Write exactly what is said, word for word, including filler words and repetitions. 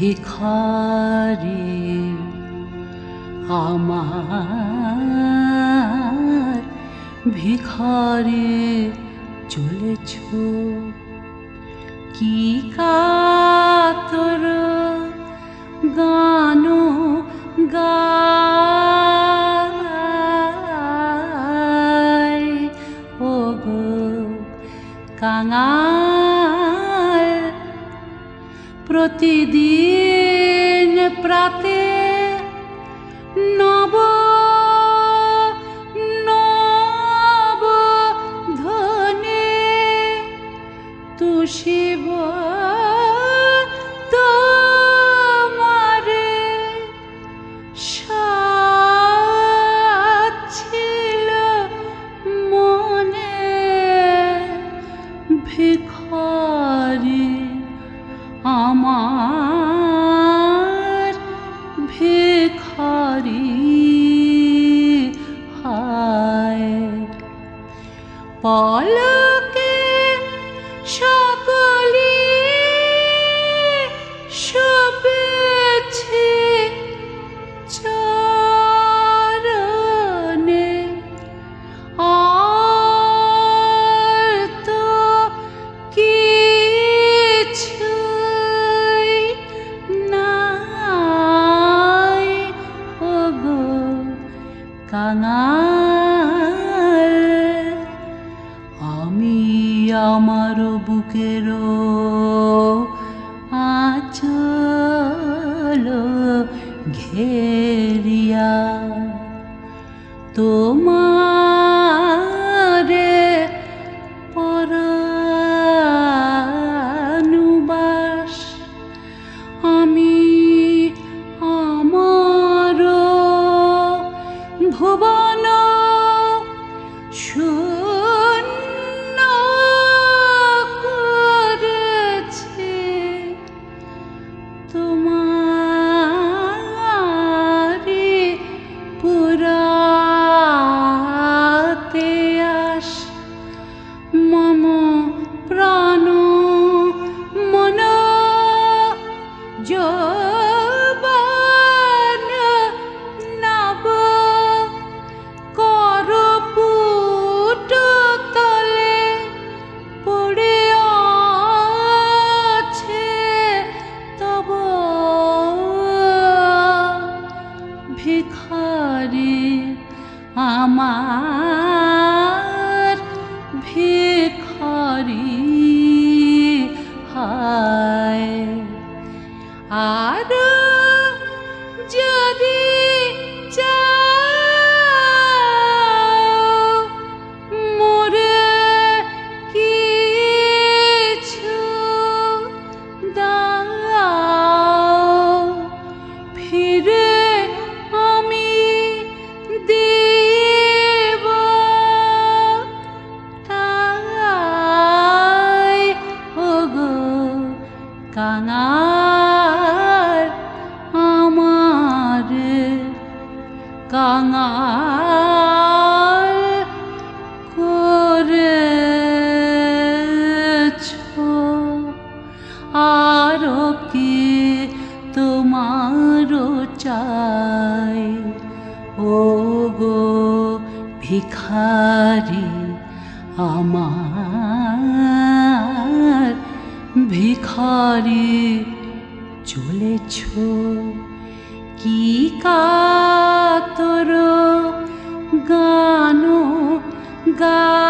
ভিখারি আমার ভিখারি চলেছ কি কাতর গান গায় ও গো কাঙাল প্রতিদিন প্রাতে নব নব ধনে তুষিব তোমারে সাছিল মনে ভিখারি আমার ভিখারি হায় পলকে সকলি শুভেছে চরণে আর তো কিছুই নাই ও গো কাঙাল আমি আমার বুকের আঁচল ঘেরিয়া তোমারে পরানুবাস আমি আমার ভুবন শূন্য করেছি তোমারি পুরাতে আস মম প্রাণ মন যৌবন নব করপুট তলে পড়ে আছে তব ভিখারি আমার ভিখারি হায় আর যদি চাও মোরে কিছু দাও ফিরে আমি দেব তাই ও গো কাঙাল আমার কাঙাল করেছ আর কি তোমার চাই ও গো ভিখারি আমার ভিখারি চলেছ কি কাতর গান গা